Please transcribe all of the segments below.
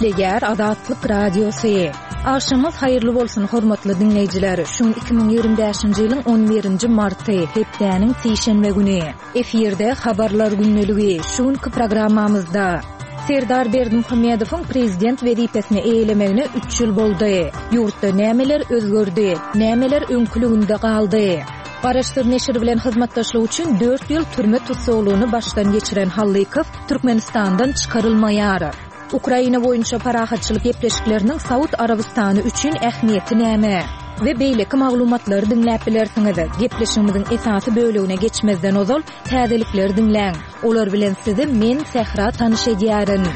Eşitleger Adatlyk Radiosu. Aşamaz hayırlı bolsun hormatly dinleyijiler. Şu 2025-nji ýylyň 11-nji marty, hepdäniň seýşenbe güni. Eferde habarlar günneligi. Şuňky programmamyzda Serdar Berdimuhammedowyň prezident wezipesine eýlemegine 3 ýyl boldy. Ýurtda nämeler özgördi, nämeler öňkülüginde galdy. Garaşdyr neşir bilen hyzmatdaşlyk üçin 4 ýyl türme tutsaglygyny başdan geçiren Hallykow Türkmenistandan çykarylmaýar. Ukraina boýunça parahatçylyk gepleşikleriniň Saud Arabistany üçin ähmiýeti näme? We beýleki maglumatlary dinläp bilersiňiz. Gepleşigimiziň esasy bölegine geçmezden ozal täzelikler dinläň. Olar bilen sizi men Sehra tanyş edýärin.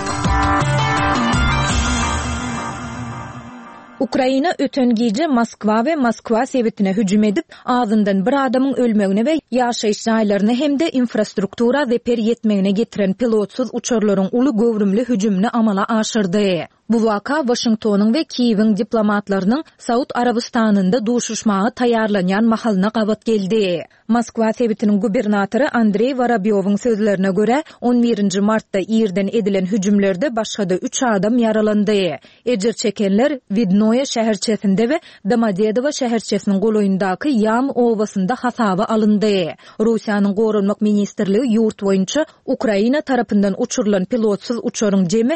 Ukraina ötön gece Moskva we Moskva sebitine hüjüm edip, ağzından bir adamyň ölmegine we ýaşaýyş jaýlaryny hemde infrastruktura zeper ýetmegine getiren pilotsuz uçarlaryň uly gowrumly hüjümini amala aşyrdy. Bu waka Washingtonyň we Kiýewiň diplomatlarynyň Saud Arabistanynda duşuşmagy taýýarlanýan mahalyna gabat geldi. Moskva sebitiniň gubernatory Andrey Vorobyowyň sözlerine görä, 11-nji martda ýerden edilen hüjümlerde başga 3 adam ýaralandy. Ejer çekenler Vidnoye şäherçesinde we Domodedowo şäherçesiniň goloýundaky Yam owasynda hasaba alındy. Russiýanyň Gorunmak ministrligi ýurt boýunça Ukraina tarapyndan uçurulan pilotsuz uçaryň jemi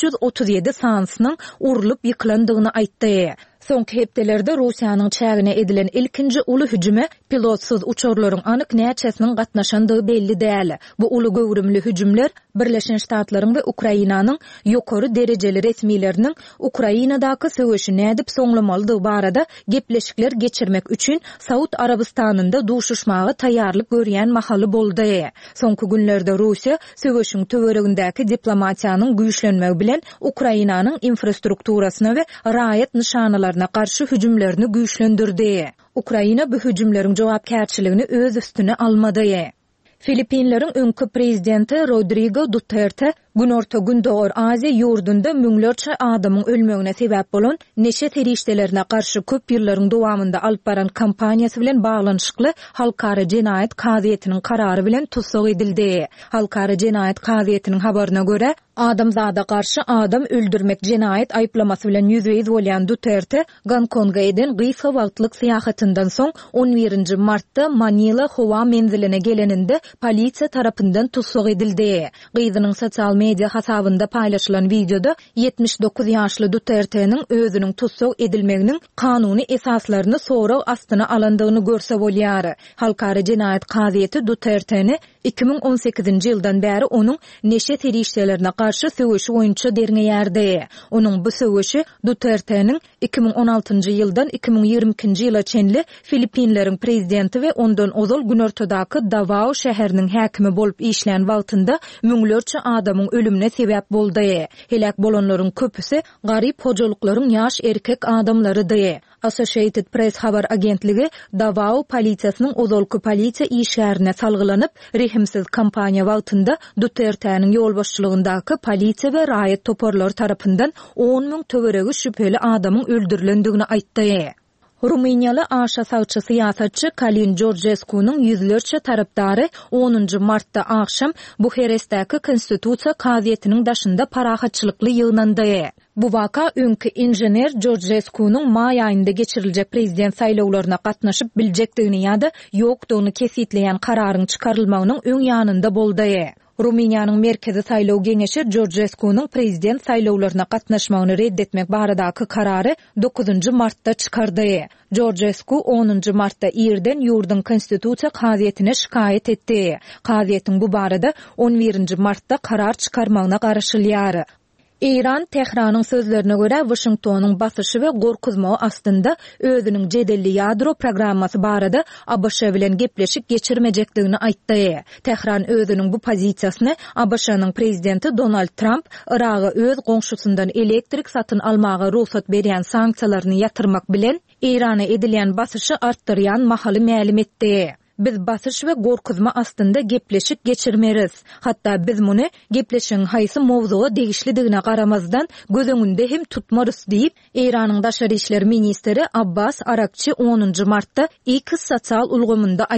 337 sansnyň urulyp ýyklandygyny aýtdy. Soňky hepdelerde Russiýanyň çägine edilen ilkinji uly hüjüme pilotsuz uçarlaryň anyk näçesiniň gatnaşandygy belli däl. Bu uly gowrumly hüjümler Birleşen Ştatlaryň we Ukrainanyň ýokary derejeli resmiýleriniň Ukrainadaky söwüşi nädip soňlamalydygy barada gepleşikler geçirmek üçin Saud Arabistanynda duşuşmagy taýýarlyk görýän mahaly boldy. Soňky günlerde Russiýa söwüşiň töweregindäki diplomatiýanyň güýçlenmegi bilen Ukrainanyň infrastrukturasyna we raýat nişanalaryna karşı hüjümlerini güýçlendirdi. Ukraina bu hüjümleriň jogapkärçiligini öz üstüne almady. Filipinleriň öňkü prezidenti Rodrigo Duterte Günorta Gündoğar Aziya ýurdunda müňlerçe adamyň ölmegine sebäp bolan neşe terişdelerine karşı köp ýyllaryň dowamında alyp baran kampaniýasy bilen baglanyşykly Halkara Jenaýat Kaziýetiniň karary bilen tutsag edildi. Halkara Jenaýat Kaziýetiniň habaryna görä, adamzada karşı adam öldürmek jenaýat aýplamasy bilen ýüzüýiz bolýan Duterte Gonkongga eden gysga wagtlyk syýahatyndan soň 11-nji martda Manila howa menziline geleninde polisiýa tarapyndan tutsag edildi. Gyzynyň sosial media hasabynda paýlaşylan videoda 79 ýaşly Duterte'niň özüniň tutsag edilmeginiň kanuny esaslaryny sorag astyna alandygyny görse bolýar. Halkara Jenaýat Kaziýeti Duterte'ni 2018-nji ýyldan bäri onuň neşe terişdelerine karşı söwüşi boýunça derňeýärdi. Onuň bu söwüşi Duterte'niň 2016-njy ýyldan 2022-nji ýyla çenli Filipinleriň prezidenti we ondan ozal Günortadaky Davao şäheriniň häkimi bolup işlän wagtynda müňlerçe adamyň ölümine sebäp boldy. Helak bolanlaryň köpüsi garyp hojalyklaryň ýaş erkek adamlarydy. Associated Press habar agentligi Davao polisiýasynyň ozalky polisiýa işgärine salgylanyp, rehimsiz kampaniýa wagtynda Duterte'niň ýolbaşçylygyndaky polisiýa we raýat toparlary tarapyndan 10 000 töweregi şüpheli adamyň öldürilendigini aýtdy. Ruminiýaly aşa sagçy syýasatçy Kalin Georgescu'nyň ýüzlerçe tarapdary 10-njy martda akşam Buharestdäki Konstitusiýa Kaziýetiniň daşynda parahatçylykly ýygnandy. Bu waka öňkü injener Georgescu'nyň maý aýynda geçiriljek prezident saýlawlaryna gatnaşyp biljekdigini ýa-da ýokdugyny kesitleýän kararyň çykarylmagynyň öň ýanynda boldy. Ruminiýanyň merkezi saýlaw geňeşi Georgescu'nyň prezident saýlawlaryna gatnaşmagyny reddetmek baradaky karary 9-njy martda çykardy. Georgescu 10-njy martda ýerden ýurdun konstitusiýa kaziýetine şikaýet etdi. Kaziýetiň bu barada 11-nji martda karar çykarmagyna garaşylýar. İran Tehranyň sözlerine görä Washingtonyň basyşy we gorkuzmagy astynda özüniň jedelli ýadro programmasy barada ABŞ bilen gepleşik geçirmejekdigini aýtdy. Tehran özüniň bu pozisiýasyny ABŞ-nyň prezidenti Donald Trump Iraga öz goňşusyndan elektrik satyn almaga ruhsat berýän sanksiýalaryny ýatyrmak bilen Irana edilen basyşy artdyrýan mahaly ma'lum etdi. Biz basyş we gorkuzma astynda gepleşik geçirmeriz. Hatta biz muny gepleşiň haýsy mowzuga degişlidigine garamazdan göz öňünde hem tutmarys diýip Iranyň daşary işleri ministri Abbas Arakçy 10-njy martda X sosial ulgamynda